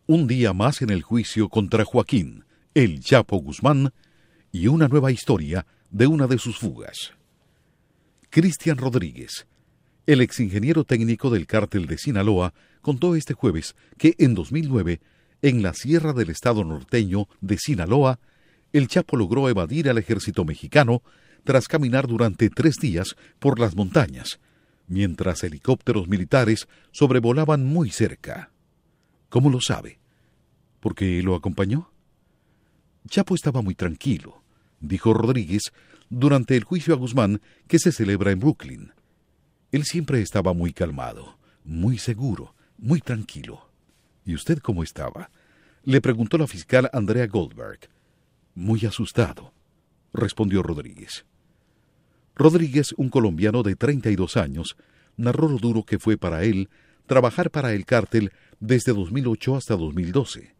Un día más en el juicio contra Joaquín, el Chapo Guzmán, y una nueva historia de una de sus fugas. Cristian Rodríguez, el exingeniero técnico del cártel de Sinaloa, contó este jueves que en 2009, en la sierra del estado norteño de Sinaloa, el Chapo logró evadir al ejército mexicano tras caminar durante 3 días por las montañas, mientras helicópteros militares sobrevolaban muy cerca. ¿Cómo lo sabe? ¿Por qué lo acompañó? Chapo estaba muy tranquilo, dijo Rodríguez durante el juicio a Guzmán que se celebra en Brooklyn. Él siempre estaba muy calmado, muy seguro, muy tranquilo. ¿Y usted cómo estaba?, le preguntó la fiscal Andrea Goldberg. Muy asustado, respondió Rodríguez. Rodríguez, un colombiano de 32 años, narró lo duro que fue para él trabajar para el cártel desde 2008 hasta 2012.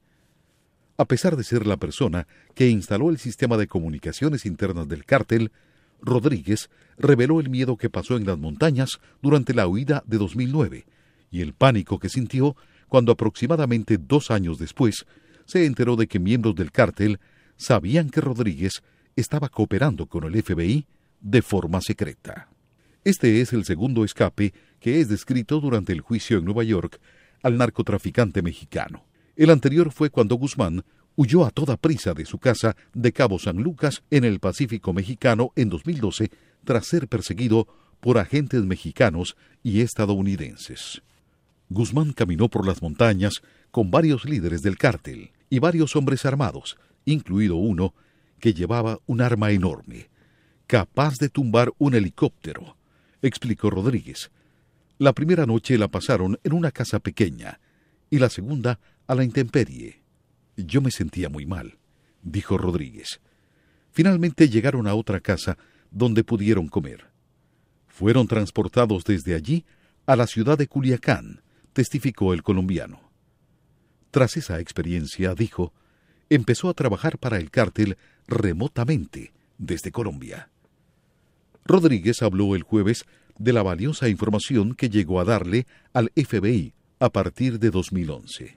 A pesar de ser la persona que instaló el sistema de comunicaciones internas del cártel, Rodríguez reveló el miedo que pasó en las montañas durante la huida de 2009 y el pánico que sintió cuando aproximadamente 2 años después se enteró de que miembros del cártel sabían que Rodríguez estaba cooperando con el FBI de forma secreta. Este es el segundo escape que es descrito durante el juicio en Nueva York al narcotraficante mexicano. El anterior fue cuando Guzmán huyó a toda prisa de su casa de Cabo San Lucas en el Pacífico mexicano en 2012 tras ser perseguido por agentes mexicanos y estadounidenses. Guzmán caminó por las montañas con varios líderes del cártel y varios hombres armados, incluido uno que llevaba un arma enorme, capaz de tumbar un helicóptero, explicó Rodríguez. La primera noche la pasaron en una casa pequeña y la segunda a la intemperie. Yo me sentía muy mal, dijo Rodríguez. Finalmente llegaron a otra casa donde pudieron comer. Fueron transportados desde allí a la ciudad de Culiacán, testificó el colombiano. Tras esa experiencia, dijo, empezó a trabajar para el cártel remotamente desde Colombia. Rodríguez habló el jueves de la valiosa información que llegó a darle al FBI a partir de 2011.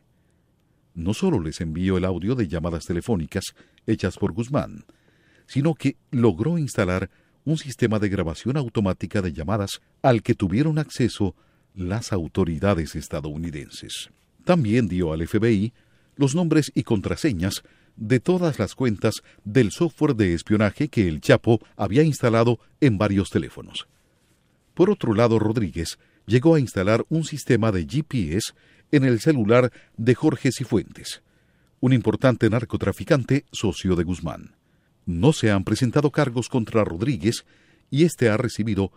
No solo les envió el audio de llamadas telefónicas hechas por Guzmán, sino que logró instalar un sistema de grabación automática de llamadas al que tuvieron acceso las autoridades estadounidenses. También dio al FBI los nombres y contraseñas de todas las cuentas del software de espionaje que el Chapo había instalado en varios teléfonos. Por otro lado, Rodríguez llegó a instalar un sistema de GPS en el celular de Jorge Cifuentes, un importante narcotraficante socio de Guzmán. No se han presentado cargos contra Rodríguez y este ha recibido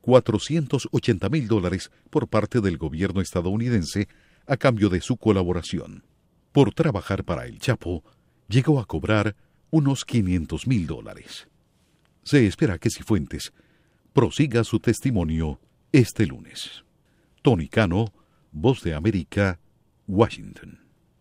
$480,000 por parte del gobierno estadounidense a cambio de su colaboración. Por trabajar para el Chapo, llegó a cobrar unos $500,000. Se espera que Cifuentes prosiga su testimonio este lunes. Tony Cano, Voz de América, Washington.